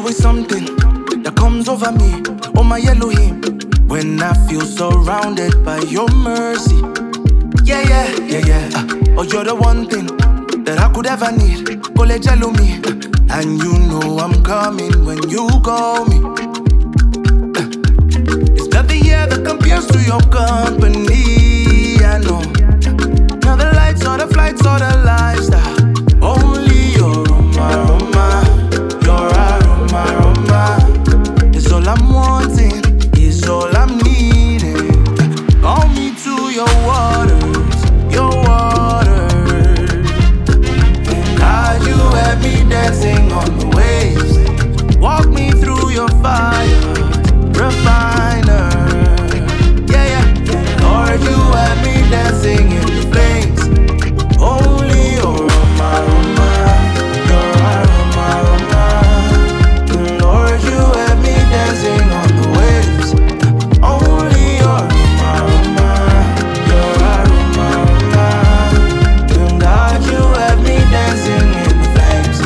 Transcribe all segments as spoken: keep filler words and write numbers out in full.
always something that comes over me. Oh my Elohim, when I feel surrounded by your mercy. Yeah, yeah, yeah, yeah. Uh, oh, you're the one thing that I could ever need. Kole jello me, uh, and you know I'm coming when you call me. Uh, it's nothing here that compares to your company. I know. Now the lights or the flights or the lifestyle. Only your aroma, aroma, your aroma, aroma. It's all I'm wanting, it's all I'm needing. Call me to your waters, your waters. And God, you have me dancing on the waves. Walk me through your fire, refiner. Yeah, yeah. Lord, you have me dancing in the flames. Only your aroma, aroma, your aroma, aroma. Lord, you have me dancing on the waves. Only your aroma, aroma, your aroma, aroma. And God, you have me dancing in the flames.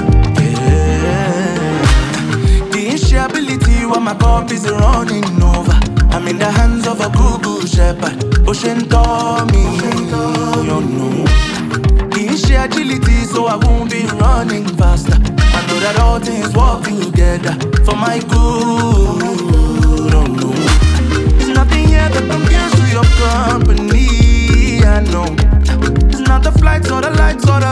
Yeah. The instability when my cup is running over. I'm in the hands of a good shepherd, pushing toward me. You know. Agility, so I won't be running faster. I know that all things work together for my good. Oh no, there's nothing here that compares to your company. I know it's not the flights or the lights or the